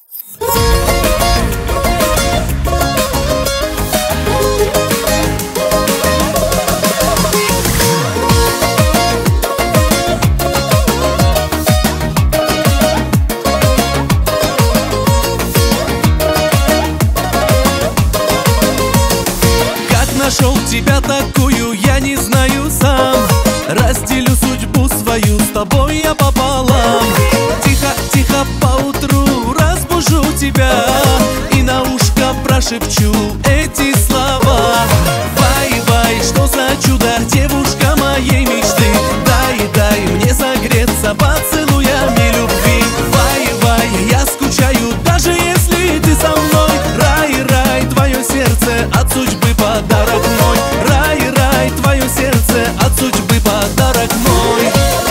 Нашел тебя такую, я не знаю сам. Разделю судьбу свою с тобой я пополам. Тихо-тихо поутру разбужу тебя и на ушко прошепчу эти слова. Вай-вай, что за чудо, девушка моей мечты. Дай мне согреться поцелуями любви. Вай-вай, я скучаю, даже если ты со мной. Рай-рай, твое сердце от судьбы подарок мой. Рай-рай, твое сердце от судьбы подарок мой.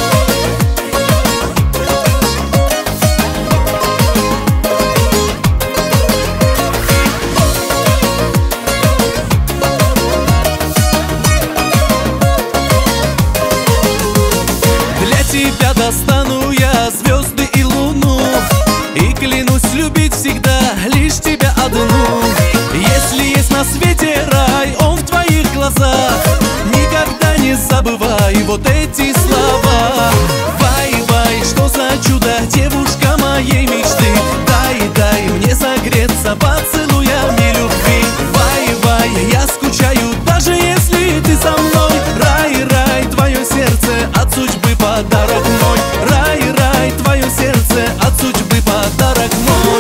Для тебя достану я звезды и луну и клянусь любить всегда лишь тебя одну. Если есть на свете рай, он в твоих глазах. Никогда не забывай вот эти слова. Вай-вай, что за чудо, девушка моей мечты. Дай мне согреться поцелуями любви. Вай-вай, я скучаю, даже если ты со мной. Рай-рай, твое сердце от судьбы подарок мой. Рай-рай, твое сердце от судьбы подарок мой.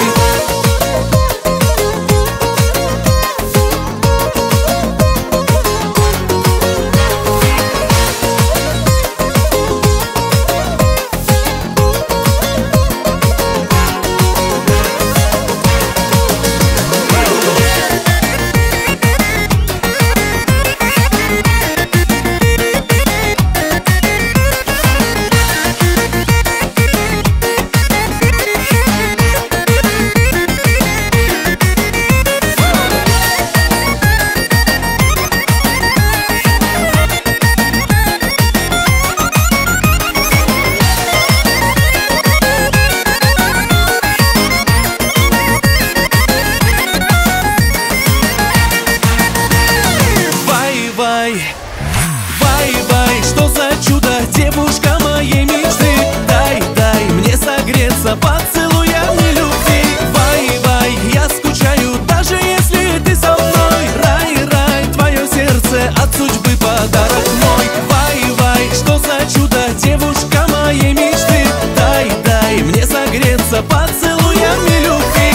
Вай-вай, что за чудо, девушка моей мечты. Дай мне согреться поцелуями любви. Вай-вай, я скучаю, даже если ты со мной. Рай-рай, твое сердце от судьбы подарок мой. Вай-вай, что за чудо, девушка моей мечты. Дай мне согреться поцелуями любви.